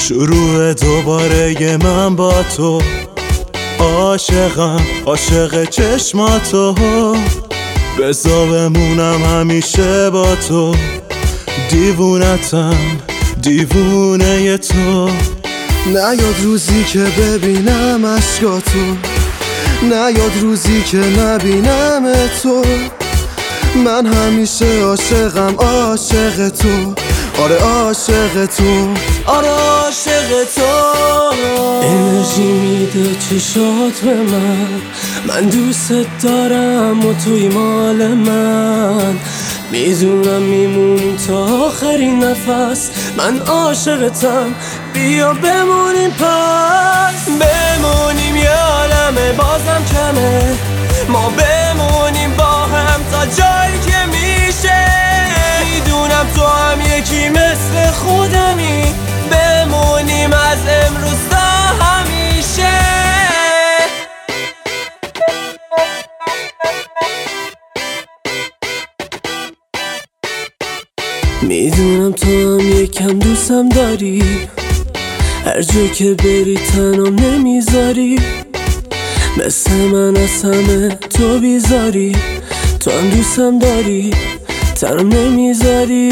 شروع دوباره من با تو، عاشقم عاشق چشماتو، بزا بمونم همیشه با تو، دیوونتم دیوونه تو. نیاد روزی که ببینم عشقاتو، نیاد روزی که نبینم تو. من همیشه عاشقم عاشق تو، آره عاشق تو، آره عاشق تو. انرژی میده چشات به من دوست دارم و توی مال من. میدونم میمونیم تا آخرین نفس، من عاشقتم بیا بمونیم پس. بمونیم یه عالمه بازم کمه، ما بمونیم با هم تا جایی که میشه. میدونم تو هم یکی مثل خودمی، بمونیم از امروز تا همیشه. میدونم تو هم یکم دوستم داری، هر جا که بری تنم نمیذاری. مثل من از همه تو بیزاری، تو هم دوستم داری تنم نمیذاری.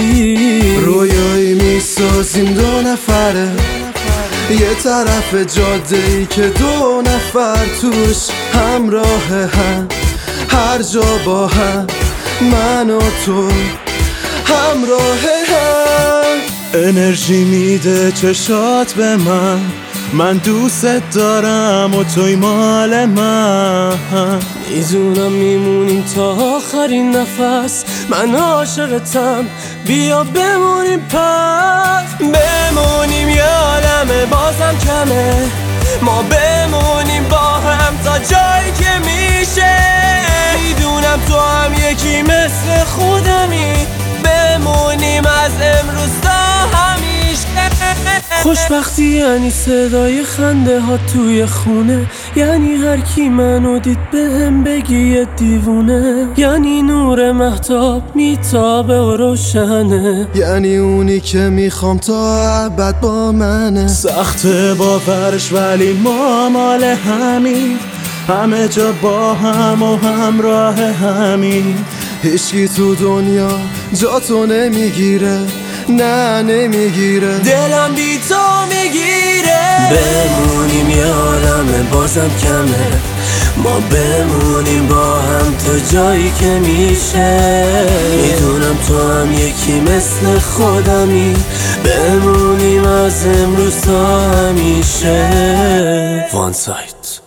رویایی میسازیم دو نفره، یه طرف جاده ای که دو نفر توش همراه هم، هر جا با هم من و تو همراه هم. انرژی میده چشات به من دوست دارم و توی مال من. میدونم میمونیم تا آخرین نفس، من عاشقتم بیا بمونیم پس. بمونیم یه عالمه بازم کمه، ما بمونیم با هم تا جایی که میشه. میدونم تو هم یکی مثل خودمی، بمونیم از امروز تا همیشه. خوشبختی یعنی صدای خنده ها توی خونه، یعنی هر کی منو دید بهم بگی یه دیوونه، یعنی نور مهتاب میتابه و روشنه، یعنی اونی که میخوام تا ابد با منه. سخت باورش ولی ما مال همین، همه جا با هم و همراه همین. هیچکی تو دنیا جا تو نمیگیره، نه نمیگیره، دلم بی تو میگیره. بمونیم یه عالمه بازم کمه، ما بمونیم با هم تا جایی که میشه. میدونم تو هم یکی مثل خودمی، بمونیم از امروز تا همیشه. وان سایت